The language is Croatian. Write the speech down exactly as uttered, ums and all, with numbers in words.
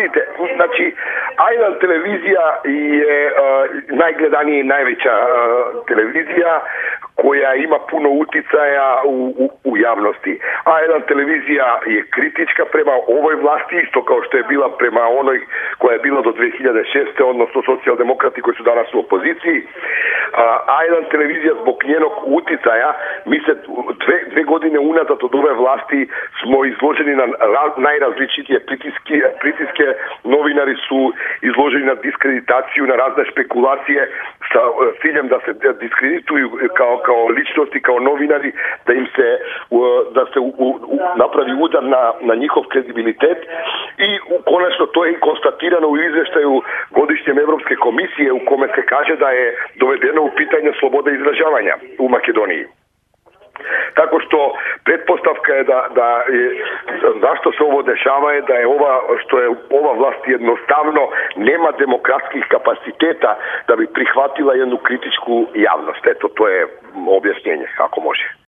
vidite, znači, A jedan televizija je uh, najgledanija i najveća uh, televizija koja ima puno uticaja u, u, u javnosti. A jedan televizija je kritička prema ovoj vlasti, isto kao što je bila prema onoj koja je bila do dve hiljade šeste. odnosno socijaldemokrati koji su danas u opoziciji. A jedan televizija zbog njenog uticaja, mi se dve, dve godine unazad od ove vlasti smo izloženi na najrazličitije pritiske, pritiske. Novinari su izloženi na diskreditaciju, na razne špekulacije sa ciljem da se diskredituju kao, kao ličnosti, kao novinari, da im se, da se u, u, napravi udar na, na njihov kredibilitet i konačno to je konstatirano u izvještaju godišnjem Europske komisije u kome se kaže da je dovedeno u pitanje slobode izražavanja u Makedoniji. Tako što pretpostavka je da, da je, zašto se ovo dešava je da je ova, što je ova vlast jednostavno nema demokratskih kapaciteta da bi prihvatila jednu kritičku javnost. Eto, to je objašnjenje, ako može.